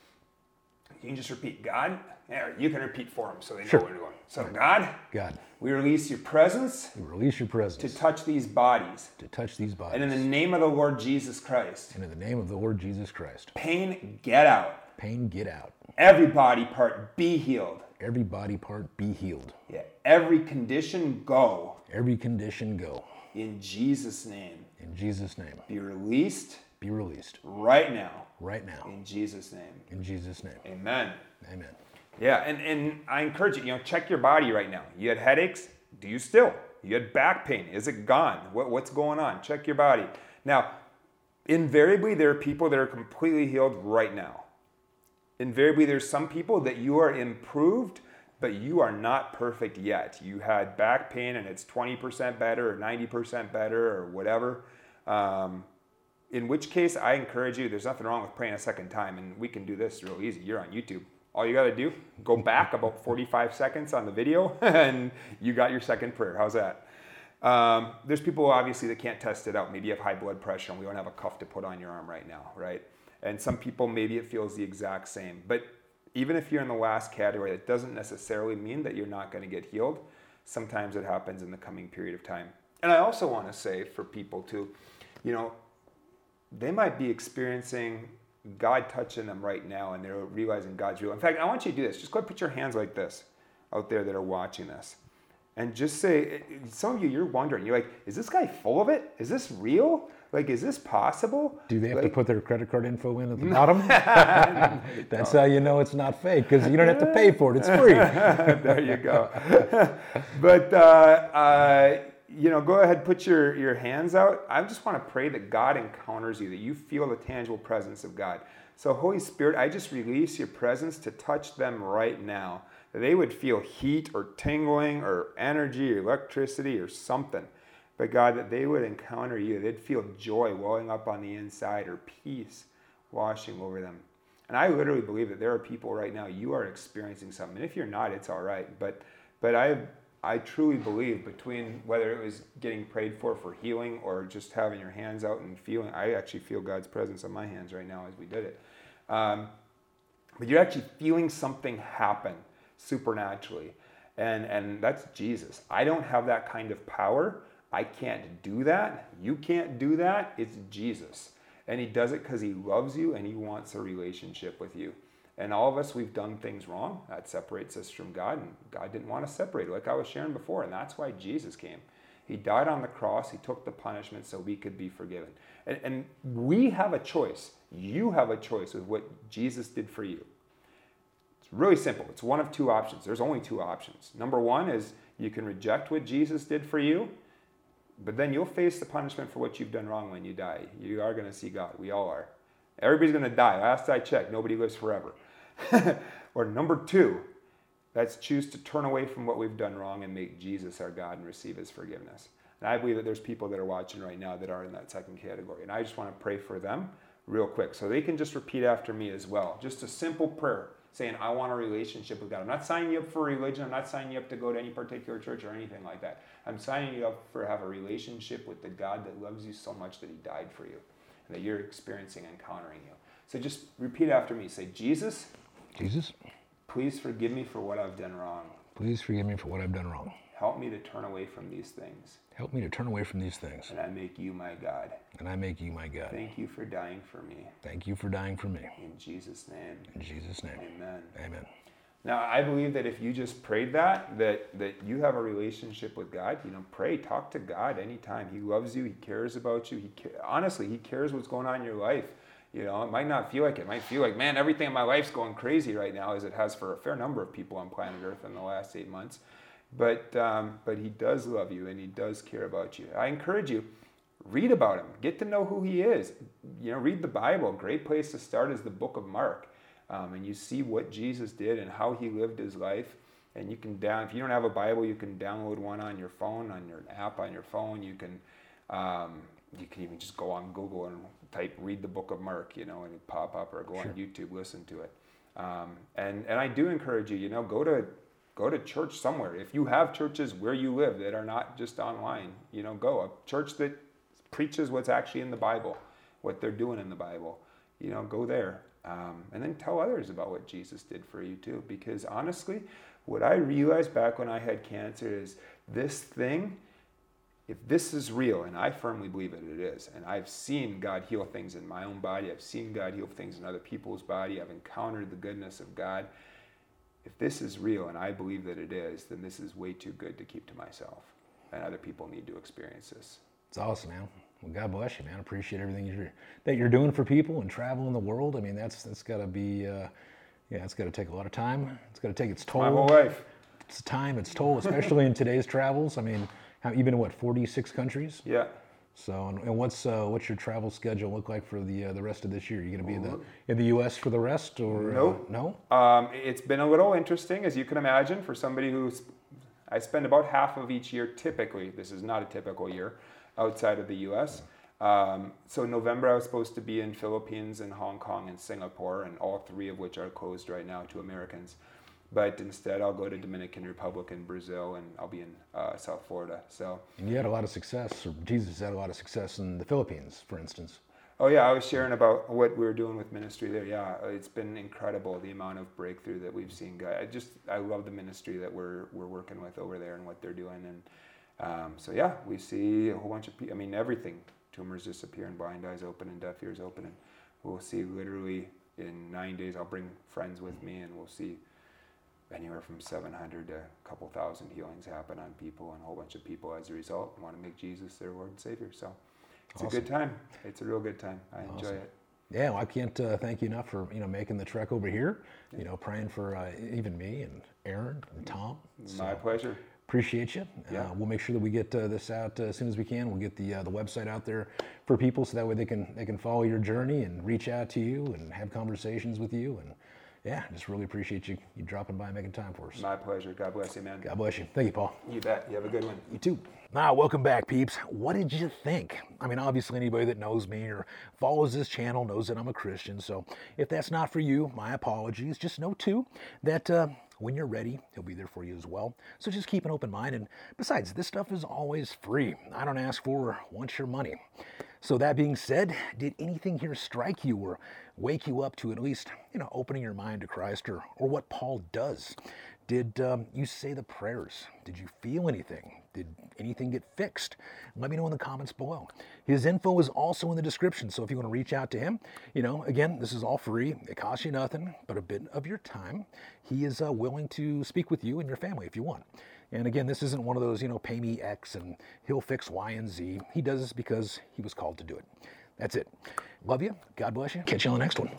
you can just repeat, God, there, you can repeat for them so they know where you're going. So God, we release your presence. We release your presence. To touch these bodies. To touch these bodies. And in the name of the Lord Jesus Christ. And in the name of the Lord Jesus Christ. Pain, get out. Pain, get out. Every body part, be healed. Every body part, be healed. Yeah. Every condition, go. Every condition, go. In Jesus' name. In Jesus' name. Be released. Be released. Right now. Right now. In Jesus' name. In Jesus' name. Amen. Amen. Yeah, and I encourage you, check your body right now. You had headaches? Do you still? You had back pain? Is it gone? What's going on? Check your body. Now, invariably, there are people that are completely healed right now. Invariably, there's some people that you are improved, but you are not perfect yet. You had back pain and it's 20% better or 90% better or whatever. In which case, I encourage you, there's nothing wrong with praying a second time, and we can do this real easy. You're on YouTube. All you got to do, go back about 45 seconds on the video, and you got your second prayer. How's that? There's people, obviously, that can't test it out. Maybe you have high blood pressure, and we don't have a cuff to put on your arm right now, right? And some people, maybe it feels the exact same. But even if you're in the last category, that doesn't necessarily mean that you're not going to get healed. Sometimes it happens in the coming period of time. And I also want to say for people too, they might be experiencing God touching them right now and they're realizing God's real. In fact, I want you to do this. Just go ahead and put your hands like this out there that are watching this. And just say, some of you, you're wondering, you're like, is this guy full of it? Is this real? Like, is this possible? Do they have to put their credit card info in at the bottom? That's how you know it's not fake, because you don't have to pay for it. It's free. There you go. But go ahead, put your hands out. I just want to pray that God encounters you, that you feel the tangible presence of God. So Holy Spirit, I just release your presence to touch them right now, that they would feel heat or tingling or energy or electricity or something. But God, that they would encounter you. They'd feel joy welling up on the inside or peace washing over them. And I literally believe that there are people right now, you are experiencing something. And if you're not, it's all right. But I truly believe between whether it was getting prayed for healing or just having your hands out and feeling, I actually feel God's presence on my hands right now as we did it. But you're actually feeling something happen supernaturally. And that's Jesus. I don't have that kind of power. I can't do that. You can't do that. It's Jesus. And he does it because he loves you and he wants a relationship with you. And all of us, we've done things wrong. That separates us from God. And God didn't want to separate, like I was sharing before. And that's why Jesus came. He died on the cross. He took the punishment so we could be forgiven. And we have a choice. You have a choice with what Jesus did for you. It's really simple. It's one of two options. There's only two options. Number one is you can reject what Jesus did for you, but then you'll face the punishment for what you've done wrong when you die. You are going to see God. We all are. Everybody's going to die. Last I checked, nobody lives forever. Or number two, let's choose to turn away from what we've done wrong and make Jesus our God and receive his forgiveness. And I believe that there's people that are watching right now that are in that second category. And I just want to pray for them real quick. So they can just repeat after me as well. Just a simple prayer saying, I want a relationship with God. I'm not signing you up for religion. I'm not signing you up to go to any particular church or anything like that. I'm signing you up for have a relationship with the God that loves you so much that he died for you and that you're experiencing and encountering you. So just repeat after me. Say, Jesus, please forgive me for what I've done wrong. Please forgive me for what I've done wrong. Help me to turn away from these things. Help me to turn away from these things. And I make you my God. And I make you my God. Thank you for dying for me. Thank you for dying for me. In Jesus' name. In Jesus' name. Amen. Amen. Now, I believe that if you just prayed that you have a relationship with God. Pray, talk to God anytime. He loves you. He cares about you. Honestly, he cares what's going on in your life. It might not feel like it. It might feel like, man, everything in my life's going crazy right now, as it has for a fair number of people on planet Earth in the last 8 months. But he does love you and he does care about you. I encourage you, read about him. Get to know who he is. Read the Bible. A great place to start is the book of Mark. And you see what Jesus did and how he lived his life. And you can if you don't have a Bible, you can download one on your phone, on your app on your phone. You can even just go on Google and type read the book of Mark, and it pop up, or go on YouTube, listen to it. And I do encourage you, go to church somewhere. If you have churches where you live that are not just online, go. A church that preaches what's actually in the Bible, what they're doing in the Bible, go there. And then tell others about what Jesus did for you too. Because honestly, what I realized back when I had cancer is this thing, if this is real, and I firmly believe it is, and I've seen God heal things in my own body, I've seen God heal things in other people's body, I've encountered the goodness of God. If this is real, and I believe that it is, then this is way too good to keep to myself. And other people need to experience this. It's awesome, man. Well, God bless you, man. I appreciate everything that you're doing for people and traveling the world. I mean, that's got to be, it's got to take a lot of time. It's got to take its toll. My whole life. It's time, its toll, especially in today's travels. I mean, you've been in 46 countries? Yeah. So, and what's your travel schedule look like for the rest of this year? You going to be in the U.S. for the rest, or nope. No? It's been a little interesting, as you can imagine, for somebody I spend about half of each year typically. This is not a typical year outside of the U.S. So November I was supposed to be in Philippines and Hong Kong and Singapore, and all three of which are closed right now to Americans. But instead, I'll go to Dominican Republic and Brazil, and I'll be in South Florida. So. And you had a lot of success, or Jesus had a lot of success in the Philippines, for instance. Oh yeah, I was sharing about what we were doing with ministry there. Yeah, it's been incredible, the amount of breakthrough that we've seen. I love the ministry that we're working with over there and what they're doing. And so yeah, we see a whole bunch of people. I mean, everything. Tumors disappearing, blind eyes open, and deaf ears open. And we'll see literally in 9 days. I'll bring friends with me, and we'll see anywhere from 700 to a couple thousand healings happen on people, and a whole bunch of people as a result want to make Jesus their Lord and Savior. So it's awesome. A good time. It's a real good time. I enjoy it. Yeah, well, I can't thank you enough for making the trek over here. Praying for even me and Aaron and Tom. My pleasure. Appreciate you. Yeah. We'll make sure that we get this out as soon as we can. We'll get the website out there for people so that way they can follow your journey and reach out to you and have conversations with you. And yeah, just really appreciate you dropping by and making time for us. My pleasure. God bless you, man. God bless you. Thank you, Paul. You bet. You have a good one. You too. Welcome back, peeps. What did you think? I mean, obviously anybody that knows me or follows this channel knows that I'm a Christian. So if that's not for you, my apologies. Just know too that when you're ready, he'll be there for you as well. So just keep an open mind. And besides, this stuff is always free. I don't ask for or want your money. So that being said, did anything here strike you or wake you up to at least, opening your mind to Christ or what Paul does? Did you say the prayers? Did you feel anything? Did anything get fixed? Let me know in the comments below. His info is also in the description, so if you want to reach out to him, again, this is all free. It costs you nothing but a bit of your time. He is willing to speak with you and your family if you want. And again, this isn't one of those, pay me X and he'll fix Y and Z. He does this because he was called to do it. That's it. Love you. God bless you. Catch you on the next one.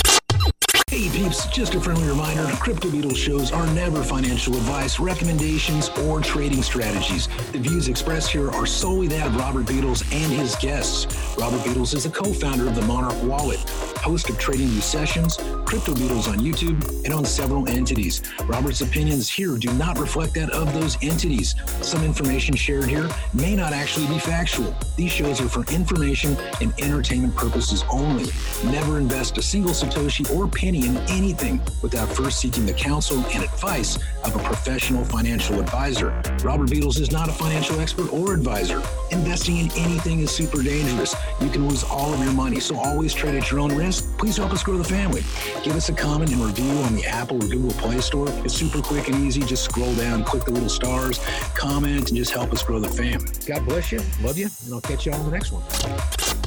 Hey peeps, just a friendly reminder, Crypto Beatles shows are never financial advice, recommendations, or trading strategies. The views expressed here are solely that of Robert Beatles and his guests. Robert Beatles is the co-founder of the Monarch Wallet, host of Trading View Sessions, Crypto Beatles on YouTube, and on several entities. Robert's opinions here do not reflect that of those entities. Some information shared here may not actually be factual. These shows are for information and entertainment purposes only. Never invest a single Satoshi or penny in anything without first seeking the counsel and advice of a professional financial advisor. Robert Beatles is not a financial expert or advisor. Investing in anything is super dangerous. You can lose all of your money, so always trade at your own risk. Please help us grow the family. Give us a comment and review on the Apple or Google Play Store. It's super quick and easy. Just scroll down, click the little stars, comment, and just help us grow the family. God bless you. Love you. And I'll catch you on the next one.